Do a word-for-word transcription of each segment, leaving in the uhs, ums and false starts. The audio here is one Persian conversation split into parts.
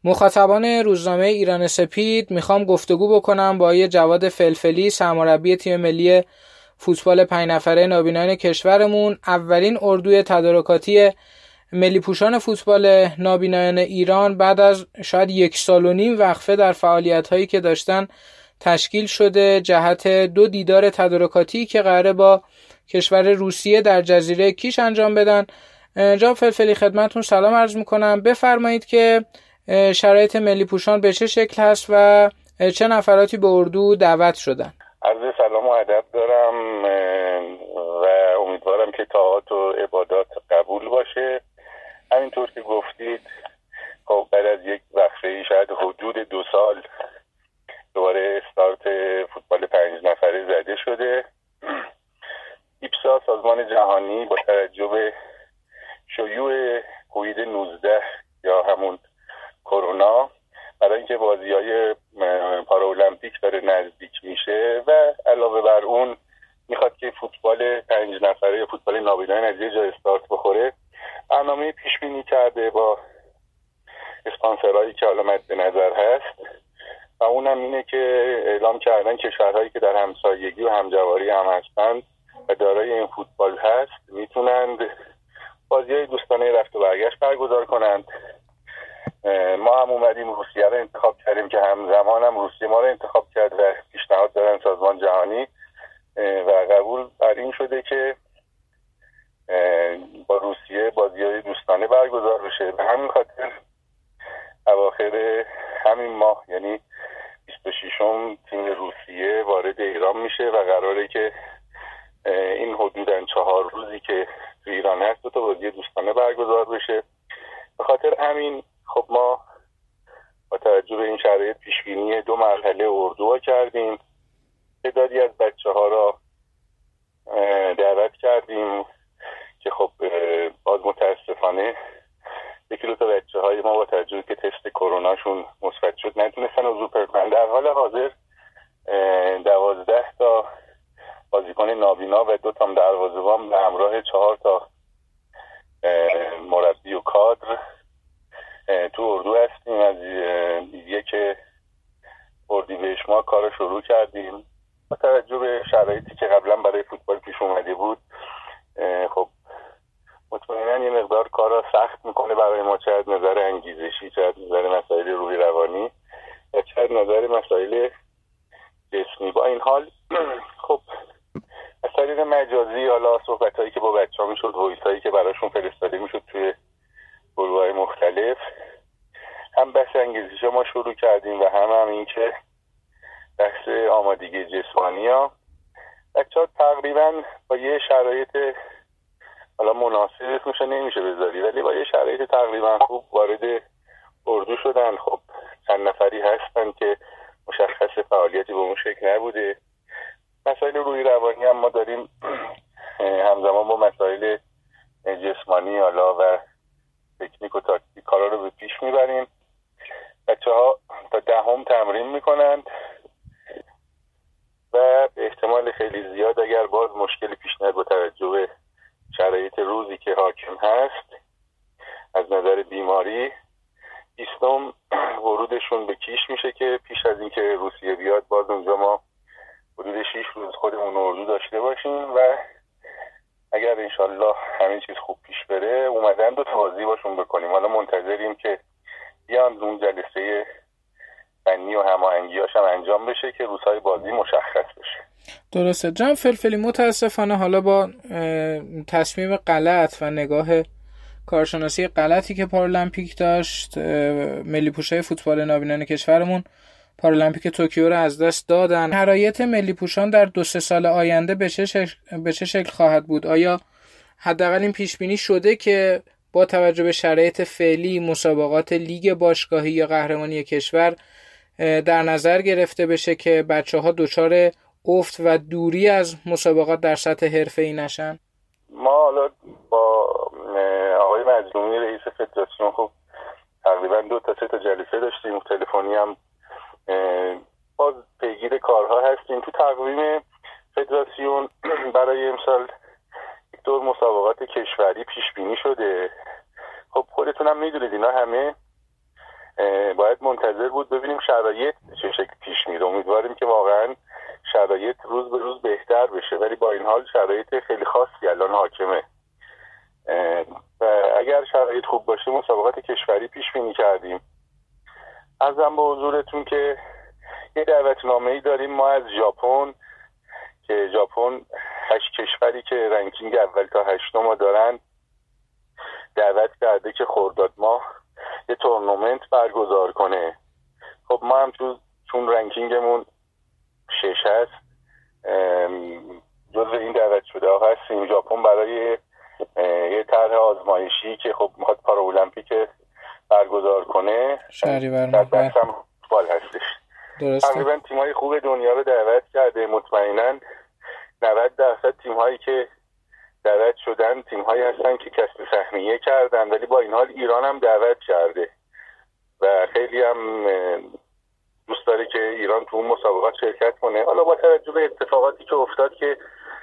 مخاطبان روزنامه ایران سپید میخوام گفتگو بکنم با آقای جواد فلفلی، سرمربی تیم ملی فوتبال پنج نفره نابینایان کشورمون. اولین اردوی تدارکاتی ملی پوشان فوتبال نابینایان ایران بعد از شاید یک سال و نیم وقفه در فعالیت‌هایی که داشتن تشکیل شده جهت دو دیدار تدارکاتی که قراره با کشور روسیه در جزیره کیش انجام بدن. جناب فلفلی خدمتتون سلام عرض میکنم. بفرمایید که شرایط ملی پوشان به چه شکل هست و چه نفراتی به اردو دعوت شدن؟ عرض سلام و ادب دارم و امیدوارم که طاعات و عبادات قبول باشه. همینطور که گفتید خب بعد از یک وقفه شاید حدود دو سال دوباره استارت فوتبال پنج نفره زده شده. ایپسا سازمان جهانی با توجه به شیوع کووید نوزده یا همون کرونا برای اینکه بازی‌های پاراولمپیک داره نزدیک میشه و علاوه بر اون میخواد که فوتبال پنج نفره یا فوتبال نابینایان از یه جا استارت بخوره، برنامه پیش بینی کرده با اسپانسرایی که حالا مد نظر هست و اونم اینه که اعلام کردن کشورهایی که در همسایگی و همجواری هم هستند و دارای این فوتبال هست میتونند بازی‌های دوستانه رفت و برگشت برگزار کنند. ما هم اومدیم روسیه رو انتخاب کردیم که همزمان هم روسیه ما رو انتخاب کرد و پیشنهاد دادن سازمان جهانی و قبول بر این شده که با روسیه بازی‌های دوستانه برگزار بشه. به همین خاطر اواخر همین ماه یعنی بیست و ششم تیم روسیه وارد ایران میشه و قراره که این حدوداً چهار روزی که تو ایران هست دو تا بازی دوستانه برگزار بشه. به خاطر همین خب ما با توجه به این شرایط پیشبینی دو مرحله اردوها کردیم. تعدادی از بچه‌ها را دعوت کردیم که خب باز متاسفانه یکی دو تا بچه‌های ما با توجه که تست کروناشون مثبت شد نتونستن حضور پیدا کنن. در حال حاضر دوازده تا بازیکن نابینا و دو تا دروازه‌بان به همراه چهار تا مربی و کادر تو اردو هستیم. از یک اردیبهشت ما کار شروع کردیم. با توجه به شرایطی که قبلا برای فوتبال پیش اومده بود خب مطمئنا یه مقدار کار را سخت میکنه برای ما، چه از نظر انگیزشی، چه از نظر مسائل روحی روانی و چه از نظر مسائل جسمی. با این حال خب از طریق مجازی حالا صحبتایی که با بچه‌ها میشد، وایسایی که براشون فرستاده میشد توی گروه‌های مختلف، هم بحث انگیزشی ما شروع کردیم و هم هم این که بحث آمادگی جسمانی ها. بچه‌ها تقریبا با یه شرایط حالا مناسب اسمش نمیشه بذاری ولی با یه شرایط تقریبا خوب وارد اردو شدن. خب چند نفری هستن که مشخص فعالیتی به اون شکل نبوده. مسائل روحی روانی هم ما داریم همزمان با مسائل جسمانی حالا و تکنیک و تاکتیک کارا رو به پیش میبریم. بچه‌ها تا دهم تمرین میکنند و به احتمال خیلی زیاد اگر باز مشکلی پیش نیاد با توجه به شرایط روزی که حاکم هست از نظر بیماری، بیستم ورودشون به کیش میشه که پیش از اینکه روسیه بیاد باز اونجا ما حدود شش روز خودمون اردو داشته باشیم و اگر انشالله همین چیز خوب پیش بره اومدن دو تا بازی باشون بکنیم. حالا منتظریم که بیان اون جلسه فنی و هماهنگی‌هاش هم انجام بشه که روزهای بازی مشخص بشه. درسته. جناب فلفلی متاسفانه حالا با تصمیم غلط و نگاه کارشناسی غلطی که پارالمپیک داشت، ملی پوشای فوتبال نابینان کشورمون پارالمپیک توکیو رو از دست دادن. شرایط ملی پوشان در دو سه سال آینده به چه شکل, به چه شکل خواهد بود؟ آیا حداقل این پیش بینی شده که با توجه به شرایط فعلی مسابقات لیگ باشگاهی یا قهرمانی کشور در نظر گرفته بشه که بچه‌ها دچار افت و دوری از مسابقات در سطح حرفه‌ای نشن؟ ما حالا با آقای مظلومی رئیس فدراسیون خب تقریبا دو تا سه تا جلسه داشتیم، تلفنی هم باز پیگیر کارها هستیم. تو تقویم فدراسیون برای امسال یک دور مسابقات کشوری پیش بینی شده. خب خودتون هم میدونید اینا همه باید منتظر بود ببینیم شرایط چه شکل پیش میره. امیدواریم که واقعا شرایط روز به روز بهتر بشه، ولی با این حال شرایط خیلی خاصی الان حاکمه و اگر شرایط خوب باشه مسابقات کشوری پیش بینی کردیم. عرضم به حضورتون که یه دعوتنامه‌ای داریم ما از ژاپن که ژاپن هشت کشوری که رنکینگ اول تا هشتم دارن دعوت کرده که خرداد ماه یه تورنمنت برگزار کنه. خب ما هم تو چون رنکینگمون شش هست جزو این دعوت شده ها هستیم. ژاپن برای یه طرح آزمایشی که خب میخواد پارالمپیک برگزار کنه شهریور ماه هم فوتبال هستش. تقریبا تیم‌های خوب دنیا رو دعوت کرده. مطمئناً نود درصد تیم‌هایی که دعوت شدن تیم‌هایی هستن که کسب سهمیه کردن، ولی با این حال ایران هم دعوت کرده و خیلی هم دوست داره که ایران تو اون مسابقات شرکت کنه. حالا با توجه به اتفاقاتی که افتاد که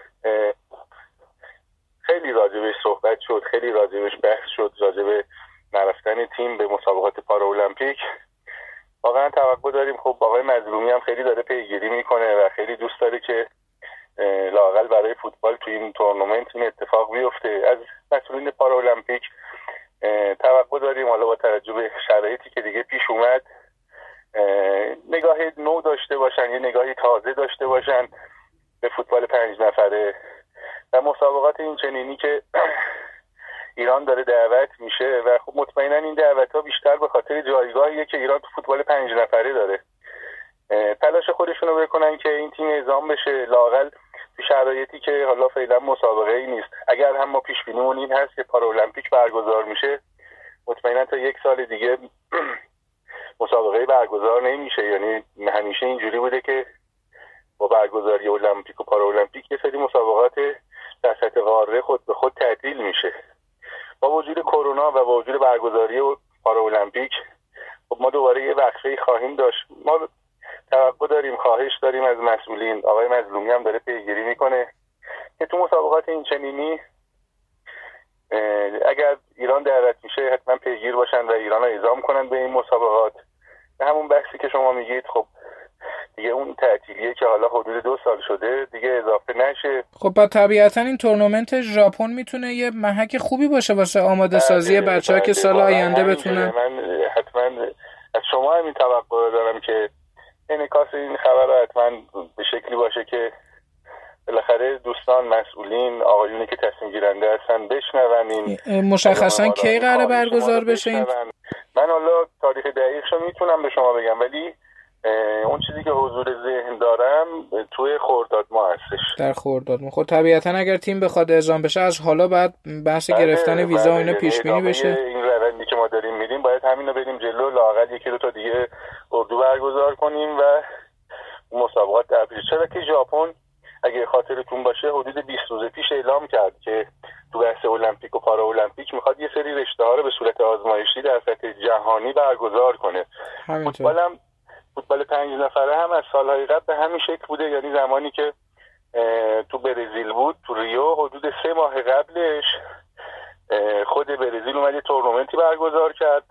خیلی راجبش صحبت شد، خیلی راجبش بحث شد، راجب نرفتن تیم به مسابقات پارالمپیک، واقعا توقع داریم. خب آقای مظلومی هم خیلی داره پیگیری میکنه و خیلی دوست داره که لااقل برای فوتبال تو این تورنمنت این اتفاق بیفته. از مسئولین پارالمپیک توقع داریم حالا با توجه به شرایطی که دیگه پیش اومد نگاه نو داشته باشن، یه نگاهی تازه داشته باشن به فوتبال پنج نفره و مسابقات این چنینی که ایران داره دعوت میشه و خب مطمئنا این دعوت ها بیشتر به خاطر جایگاهیه که ایران تو فوتبال پنج نفره داره. تلاش خودشونو بکنن که این تیم اعزام بشه لااقل تو شرایطی که حالا فعلا مسابقه ای نیست. اگر هم ما پیش بینیمون این هست که پارالمپیک برگزار میشه مطمئنا تا یک سال دیگه مسابقه برگزار نمیشه. یعنی همیشه اینجوری بوده که با برگزاری المپیک و پارالمپیک یه سری مسابقات در سطح قاره خود به خود تعطیل میشه. با وجود کرونا و با وجود برگزاری پارالمپیک خب ما دوباره یه وقفه‌ای خواهیم داشت. ما توقع داریم، خواهش داریم از مسئولین، آقای مظلومی هم داره پیگیری میکنه که تو مسابقات این چنینی اگر ایران دعوت میشه حتما پیگیر باشن و ایران رو اعزام کنن به این مسابقات. همون بحثی که شما میگید خب دیگه اون تعطیلیه که حالا حدود دو سال شده دیگه اضافه نشه. خب با طبیعتا این تورنمنت ژاپن میتونه یه محک خوبی باشه واسه آماده سازی بچه‌ها که سال آینده بتونن. من حتما از شما همین توقع دارم که انعکاس این خبر رو حتما به شکلی باشه که بالاخره دوستان مسئولین آقایونی که تصمیم گیرنده هستن بشنون. این مشخصا کی قراره برگزار بشه این؟ من حالا تاریخ دقیقشو میتونم به شما بگم ولی اون چیزی که حضور ذهن دارم توی خرداد ماه هستش. در خرداد ماه. خب طبیعتا اگر تیم بخواد اعزام بشه از حالا بعد بحث گرفتن ویزا و اینا پیش بینی بشه. این روندی که ما داریم میریم باید همینو بریم جلو، لااقل یکی دو تا دیگه اردو برگزار کنیم و مسابقات در پیش. چرا که ژاپن اگه خاطرتون باشه حدود بیست روز پیش اعلام کرد که تو بحث المپیک و پارالمپیک میخواد یه سری رشته‌ها رو به صورت آزمایشی در سطح جهانی برگزار کنه. فوتبالم فوتبال پنج نفره هم از سالهای قبل به همین شکل بوده. یعنی زمانی که تو برزیل بود تو ریو حدود سه ماه قبلش خود برزیل اومد یه تورنمنتی برگزار کرد.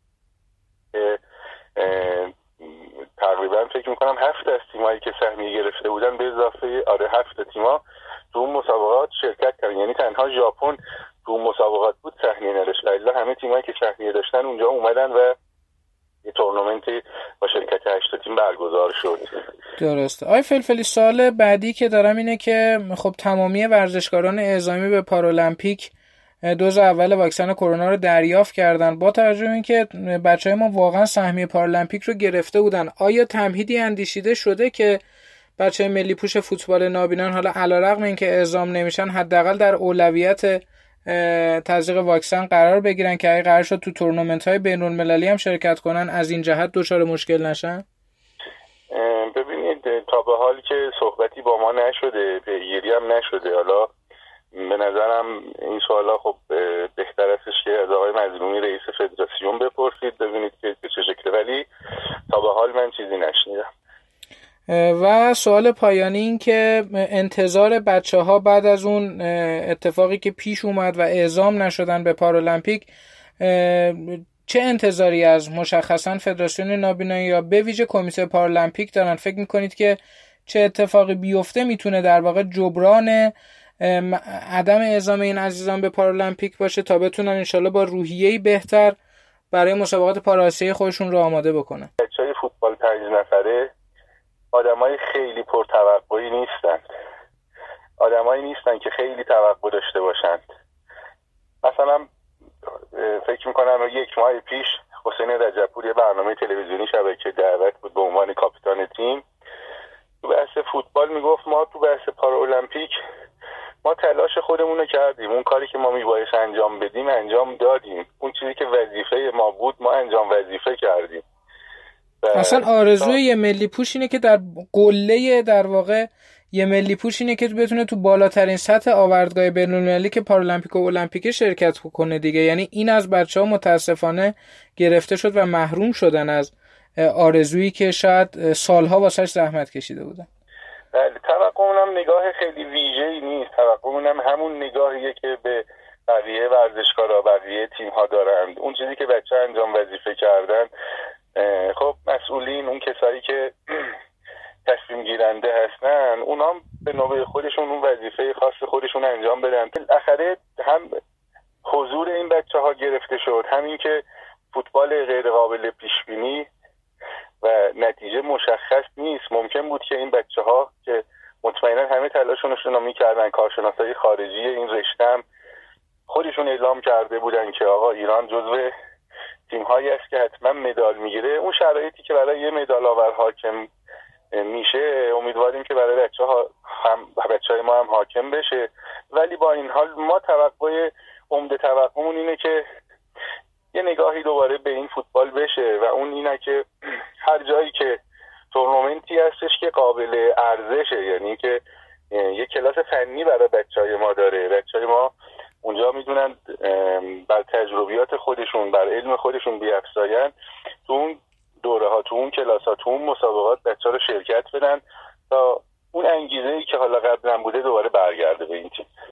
تقریبا فکر میکنم هفت از تیمایی که سهمیه گرفته بودن به اضافه آره هفت تیما تو اون مسابقات شرکت کردن. یعنی تنها ژاپن تو اون مسابقات بود سهمیه نداشت. الا همه تیمایی که سهمیه داشتن اونجا اومدن و یه تورنمنتی با شرکت هشت تیم برگزار شد. درسته. آقای فلفلی سوال بعدی که دارم اینه که خب تمامی ورزشکاران اعزامی به پارالمپیک دوز اول واکسن کرونا رو دریافت کردن. با توجه به اینکه بچهای ما واقعا سهمیه پارالمپیک رو گرفته بودن، آیا تمهیدی اندیشیده شده که بچهای ملی پوش فوتبال نابینان حالا علیرغم اینکه اعزام نمیشن حداقل در اولویت تزریق واکسن قرار بگیرن که اگه قرار شد تو تورنمنت‌های بین‌المللی هم شرکت کنن از این جهت دچار مشکل نشن؟ ببینید تا به حال که صحبتی با ما نشده، پیگیری هم نشده. حالا به نظرم این سوالا خب بهتر استش که از آقای مظلومی رئیس فدراسیون بپرسید ببینید که چه شکله، ولی تا به حال من چیزی نشنیدم. و سوال پایانی این که انتظار بچه ها بعد از اون اتفاقی که پیش اومد و اعزام نشدن به پارالمپیک چه انتظاری از مشخصا فدراسیون نابینایی یا به ویژه کمیته پارالمپیک دارن؟ فکر میکنید که چه اتفاقی بیفته میتونه در واقع جبران عدم اعزام این عزیزان به پارالمپیک باشه تا بتونن انشالله با روحیه‌ای بهتر برای مسابقات پارآسیایی خودشون رو آماده بکنن؟ بچهای فوتبال پنج نفره آدمای خیلی پرتوقعی نیستن، آدمایی نیستن که خیلی توقع داشته باشند. مثلا فکر میکنم یک ماه پیش حسین رجبپور یه برنامه تلویزیونی شبکه دعوت بود به عنوان کاپیتان تیم، تو بحث فوتبال میگفت ما تو بحث پارالمپیک ما تلاش خودمون رو کردیم، اون کاری که ما میبایست انجام بدیم انجام دادیم، اون چیزی که وظیفه ما بود ما انجام وظیفه کردیم. اصلا آرزوی یه ملی پوش اینه که در قله در واقع یه ملی پوش اینه که بتونه تو بالاترین سطح آوردگاه بین‌المللی که پارالمپیک و المپیک شرکت کنه دیگه. یعنی این از بچه‌ها متاسفانه گرفته شد و محروم شدن از آرزویی که شاید سالها واسش زحمت کشیده بودن. بله، توقعمونم نگاه خیلی ویژه‌ای نیست، توقعمونم همون نگاهیه که به بقیه ورزشکارا بقیه تیم‌ها دارند. اون چیزی که بچه انجام وظیفه کردن، خب مسئولین، اون کسایی که تصمیم گیرنده هستن، اونا به نوبه خودشون اون وظیفه خاص خودشون انجام بدن. بالاخره هم حضور این بچه‌ها گرفته شد، همین که فوتبال غیر قابل پیش بینی و نتیجه مشخص نیست. ممکن بود که این بچه‌ها که مطمئنا همه تلاششون رو می‌کردن، کارشناسای خارجی این رشته هم خودشون اعلام کرده بودن که آقا ایران جزو تیم‌هایی است که حتما مدال میگیره. اون شرایطی که برای یه مدال آور حاکم میشه، امیدواریم که برای بچه‌ها هم بچه‌های ما هم حاکم بشه. ولی با این حال ما توقع عمده توقعمون اینه که یه نگاهی دوباره به این فوتبال بشه و اون اینه که هر جایی که تورنمنتی هستش که قابل ارزشه، یعنی که یه کلاس فنی برای بچه‌های ما داره، بچه‌های ما اونجا میدونن بر تجربیات خودشون، بر علم خودشون بیافزاین، تو اون دوره ها، تو اون کلاس ها، تو اون مسابقات بچه‌ها رو شرکت بدن تا اون انگیزه‌ای که حالا قبلا بوده دوباره برگرده به این تیم.